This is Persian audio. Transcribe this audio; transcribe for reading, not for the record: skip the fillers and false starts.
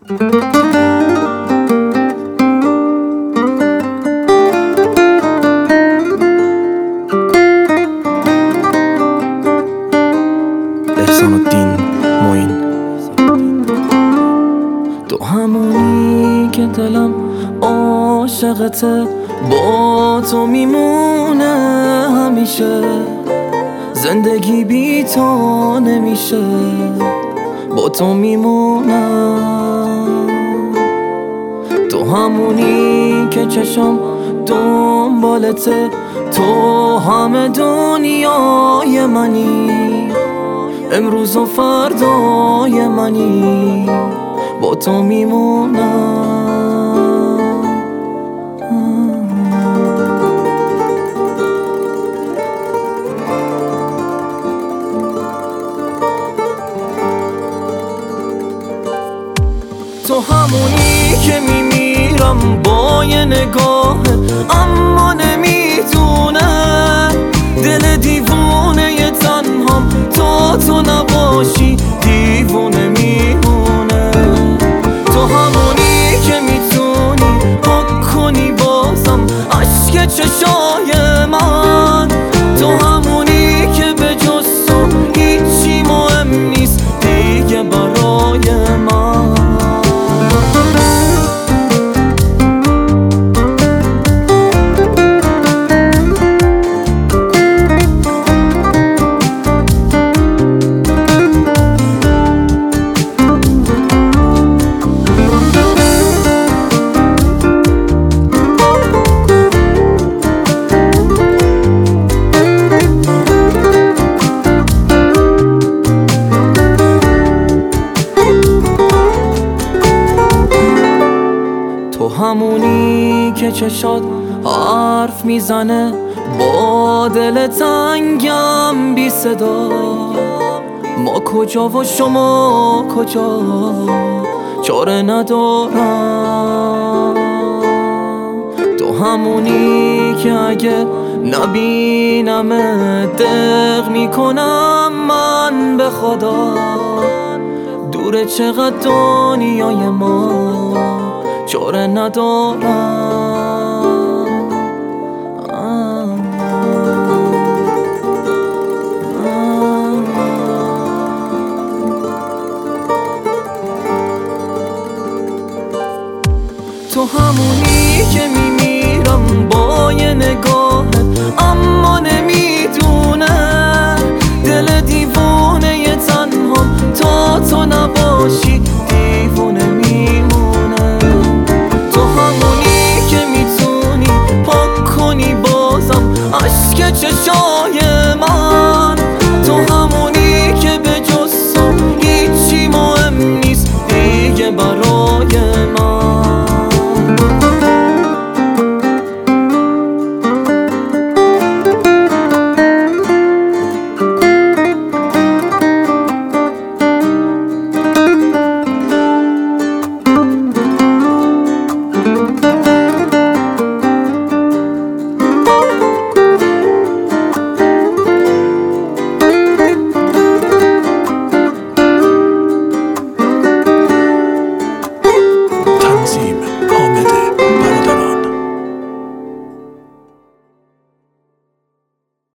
احسان الدین معین. تو همونی که دلم عاشقته، با تو میمونه همیشه، زندگی بی تو نمیشه، با تو میمونم. تو همونی که چشم دنبالته، تو همه دنیای منی، امروز و فردای منی، با تو میمونم. تو همونی که میمیرم با یه نگاه، اما نمیتونه دل دیوونه ی تنهام، تو نباشی دیوونه میمونه. تو همونی که میتونی پاک کنی بازم اشک چشای من، تو همونی که به جز تو هیچی مهم نیست دیگه برای من. تو همونی که چشات حرف میزنه با دل تنگم بی صدا، ما کجا و شما کجا چاره ندارم. تو همونی که اگه نبینم دق میکنم من به خدا، دوره چقدر دنیای ما چاره ندارم. تو همونی که میمیرم با یه نگاه،